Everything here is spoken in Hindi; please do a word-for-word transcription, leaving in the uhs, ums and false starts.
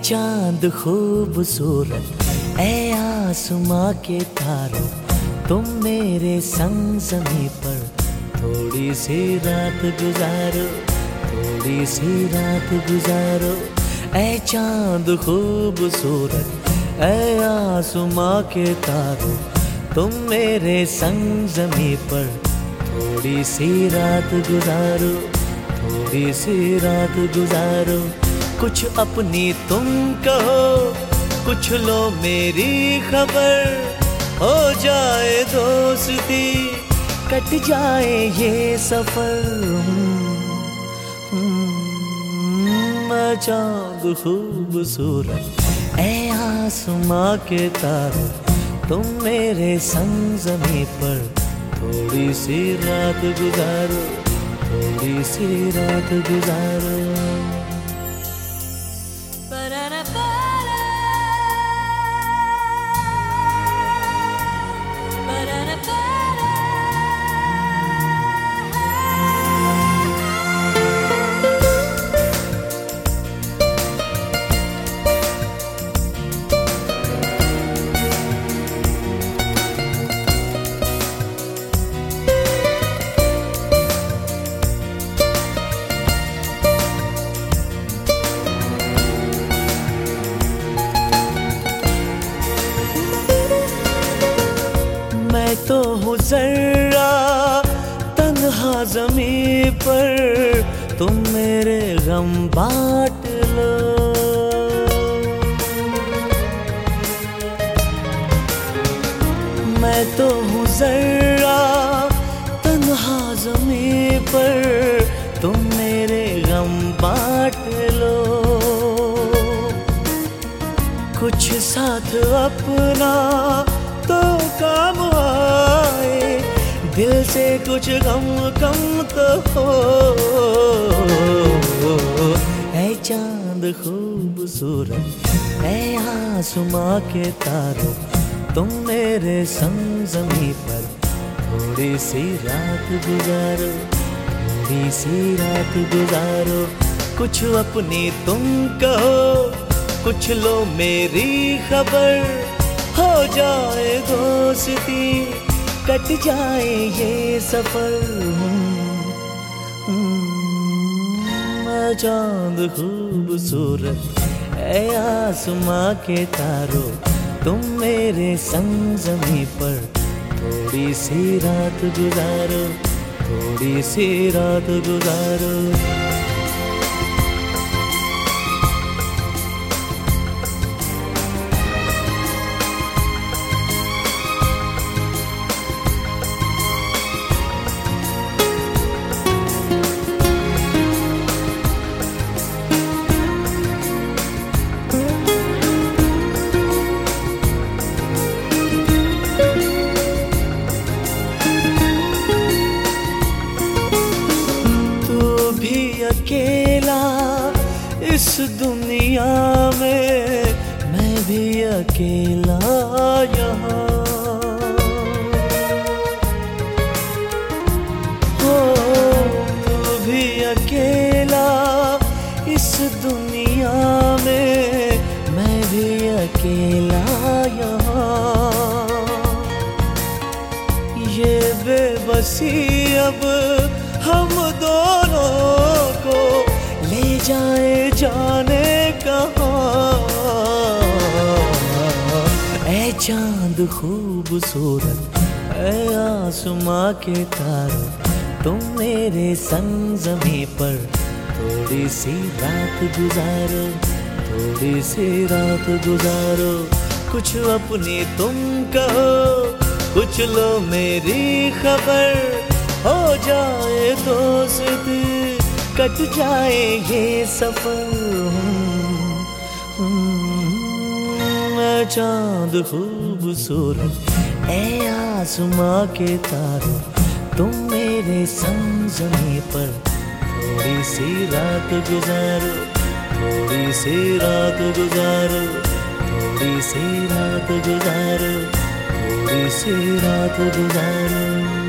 चांद खूबसूरत, ऐ आसमां के तारों, तुम मेरे संग ज़मीं पर थोड़ी सी रात गुजारो, थोड़ी सी रात गुजारो। ऐ चांद खूबसूरत, ऐ आसमां के तारों, तुम मेरे संग ज़मीं पर थोड़ी सी रात गुजारो, थोड़ी सी रात गुजारो। कुछ अपनी तुम कहो, कुछ लो मेरी खबर, हो जाए दोस्ती, कट जाए ये सफर। मैं चांद खूबसूरत, ऐ आसमां के तारों, तुम मेरे संग ज़मीं पर थोड़ी सी रात गुजारो, थोड़ी सी रात गुजारो। मैं तो हूँ ज़र्रा तन्हा ज़मीं पर, तुम मेरे गम बांट लो। मैं तो हूँ ज़र्रा तन्हा ज़मीं पर, तुम मेरे गम बांट लो। कुछ साथ अपना तो काम आए, दिल से कुछ गम कम तो हो। ऐ चांद खूबसूरत, ऐ आसमां के तारों, तुम मेरे संग ज़मीं पर थोड़ी सी रात गुजारो, थोड़ी सी रात गुजारो। कुछ अपनी तुम कहो, कुछ लो मेरी खबर, हो जाए दोस्ती, कट जाए ये सफर। मैं चांद खूबसूरत, ऐ आसमां के तारों, तुम मेरे संग ज़मीं पर थोड़ी सी रात गुजारो, थोड़ी सी रात गुजारो। अकेला इस दुनिया में, मैं भी अकेला यहाँ। हो तू भी अकेला इस दुनिया में, मैं भी अकेला यहाँ। ये बेबसी अब हम दोनों को ले जाए जाने कहाँ। ऐ चांद खूबसूरत, ऐ आसमां के तारों, तुम मेरे संग ज़मीं पर थोड़ी सी रात गुजारो, थोड़ी सी रात गुजारो। कुछ अपनी तुम कहो, कुछ लो मेरी खबर, हो जाए दोस्ती, कट जाए ये सफर। मैं चांद खूबसूरत, ऐ आसमां के तारों, तुम मेरे संग ज़मीं पर थोड़ी सी रात गुजारो, थोड़ी सी रात गुजारो, थोड़ी सी रात गुजारो, थोड़ी सी रात गुजारो।